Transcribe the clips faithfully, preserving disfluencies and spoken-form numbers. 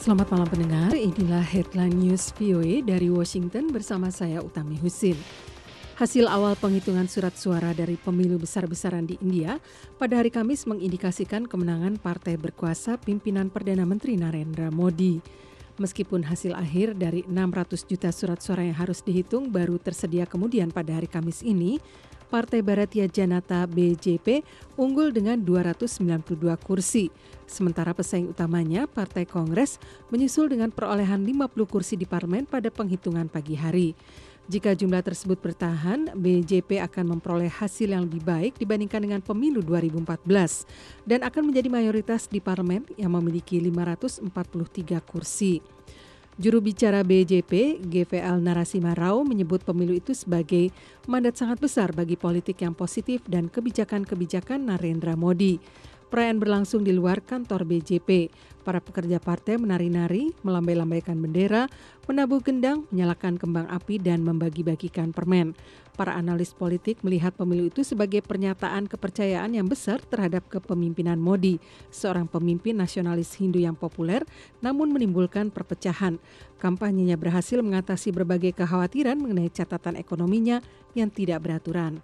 Selamat malam pendengar, inilah Headline News V O A dari Washington bersama saya Utami Husin. Hasil awal penghitungan surat suara dari pemilu besar-besaran di India pada hari Kamis mengindikasikan kemenangan partai berkuasa pimpinan Perdana Menteri Narendra Modi. Meskipun hasil akhir dari enam ratus juta surat suara yang harus dihitung baru tersedia kemudian pada hari Kamis ini, Partai Bharatiya Janata B J P unggul dengan dua ratus sembilan puluh dua kursi. Sementara pesaing utamanya, Partai Kongres, menyusul dengan perolehan lima puluh kursi di parlemen pada penghitungan pagi hari. Jika jumlah tersebut bertahan, B J P akan memperoleh hasil yang lebih baik dibandingkan dengan pemilu dua ribu empat belas dan akan menjadi mayoritas di parlemen yang memiliki lima ratus empat puluh tiga kursi. Juru bicara B J P, G V L Narasimha Rao, menyebut pemilu itu sebagai mandat sangat besar bagi politik yang positif dan kebijakan-kebijakan Narendra Modi. Perayaan berlangsung di luar kantor B J P. Para pekerja partai menari-nari, melambai-lambaikan bendera, menabuh gendang, menyalakan kembang api, dan membagi-bagikan permen. Para analis politik melihat pemilu itu sebagai pernyataan kepercayaan yang besar terhadap kepemimpinan Modi, seorang pemimpin nasionalis Hindu yang populer namun menimbulkan perpecahan. Kampanyenya berhasil mengatasi berbagai kekhawatiran mengenai catatan ekonominya yang tidak beraturan.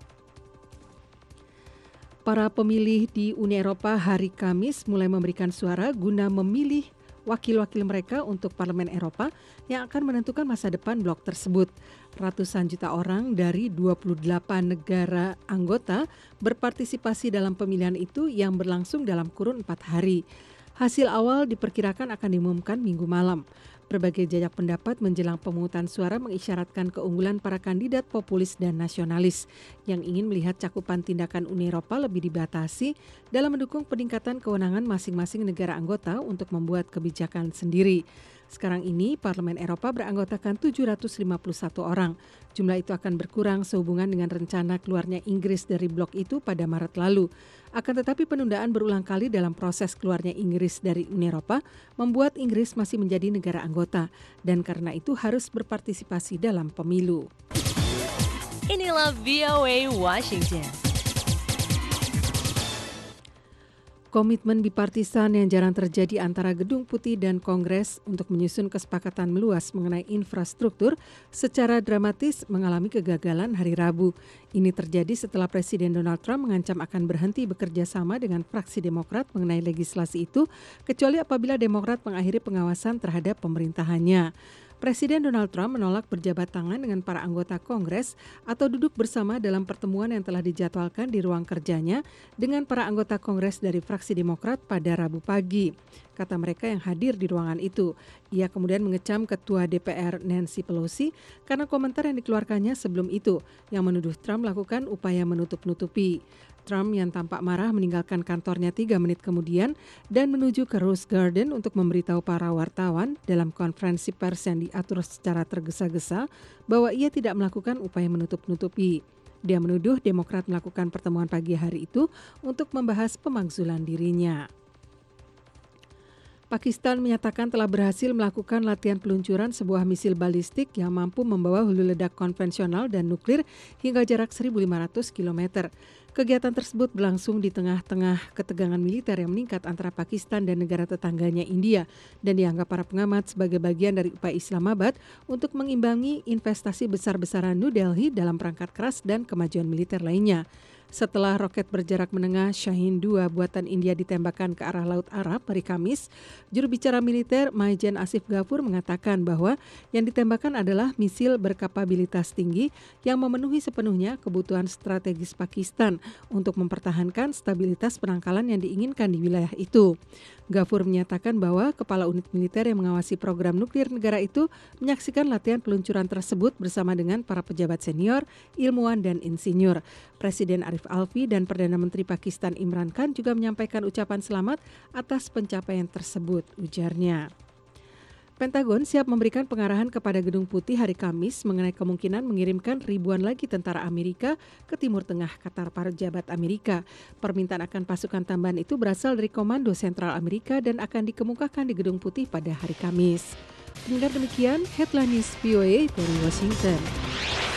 Para pemilih di Uni Eropa hari Kamis mulai memberikan suara guna memilih wakil-wakil mereka untuk Parlemen Eropa yang akan menentukan masa depan blok tersebut. Ratusan juta orang dari dua puluh delapan negara anggota berpartisipasi dalam pemilihan itu yang berlangsung dalam kurun empat hari. Hasil awal diperkirakan akan diumumkan Minggu malam. Berbagai jajak pendapat menjelang pemungutan suara mengisyaratkan keunggulan para kandidat populis dan nasionalis yang ingin melihat cakupan tindakan Uni Eropa lebih dibatasi dalam mendukung peningkatan kewenangan masing-masing negara anggota untuk membuat kebijakan sendiri. Sekarang ini Parlemen Eropa beranggotakan tujuh ratus lima puluh satu orang. Jumlah itu akan berkurang sehubungan dengan rencana keluarnya Inggris dari blok itu pada Maret lalu. Akan tetapi penundaan berulang kali dalam proses keluarnya Inggris dari Uni Eropa membuat Inggris masih menjadi negara anggota dan karena itu harus berpartisipasi dalam pemilu. Inilah V O A Washington. Komitmen bipartisan yang jarang terjadi antara Gedung Putih dan Kongres untuk menyusun kesepakatan meluas mengenai infrastruktur secara dramatis mengalami kegagalan hari Rabu. Ini terjadi setelah Presiden Donald Trump mengancam akan berhenti bekerja sama dengan fraksi Demokrat mengenai legislasi itu, kecuali apabila Demokrat mengakhiri pengawasan terhadap pemerintahannya. Presiden Donald Trump menolak berjabat tangan dengan para anggota Kongres atau duduk bersama dalam pertemuan yang telah dijadwalkan di ruang kerjanya dengan para anggota Kongres dari fraksi Demokrat pada Rabu pagi. Kata mereka yang hadir di ruangan itu. Ia kemudian mengecam Ketua D P R Nancy Pelosi karena komentar yang dikeluarkannya sebelum itu yang menuduh Trump melakukan upaya menutup-nutupi. Trump yang tampak marah meninggalkan kantornya tiga menit kemudian dan menuju ke Rose Garden untuk memberitahu para wartawan dalam konferensi pers yang diatur secara tergesa-gesa bahwa ia tidak melakukan upaya menutup-nutupi. Dia menuduh Demokrat melakukan pertemuan pagi hari itu untuk membahas pemakzulan dirinya. Pakistan menyatakan telah berhasil melakukan latihan peluncuran sebuah misil balistik yang mampu membawa hulu ledak konvensional dan nuklir hingga jarak seribu lima ratus kilometer. Kegiatan tersebut berlangsung di tengah-tengah ketegangan militer yang meningkat antara Pakistan dan negara tetangganya India dan dianggap para pengamat sebagai bagian dari upaya Islamabad untuk mengimbangi investasi besar-besaran New Delhi dalam perangkat keras dan kemajuan militer lainnya. Setelah roket berjarak menengah Shaheen dua buatan India ditembakkan ke arah Laut Arab hari Kamis, juru bicara militer Maijan Asif Ghafur mengatakan bahwa yang ditembakkan adalah misil berkapabilitas tinggi yang memenuhi sepenuhnya kebutuhan strategis Pakistan untuk mempertahankan stabilitas penangkalan yang diinginkan di wilayah itu. Ghafur menyatakan bahwa kepala unit militer yang mengawasi program nuklir negara itu menyaksikan latihan peluncuran tersebut bersama dengan para pejabat senior, ilmuwan, dan insinyur. Presiden Arif Alvi dan Perdana Menteri Pakistan Imran Khan juga menyampaikan ucapan selamat atas pencapaian tersebut, ujarnya. Pentagon siap memberikan pengarahan kepada Gedung Putih hari Kamis mengenai kemungkinan mengirimkan ribuan lagi tentara Amerika ke Timur Tengah kata para pejabat Amerika. Permintaan akan pasukan tambahan itu berasal dari Komando Sentral Amerika dan akan dikemukakan di Gedung Putih pada hari Kamis. Pendengar demikian, Headline News V O A dari Washington.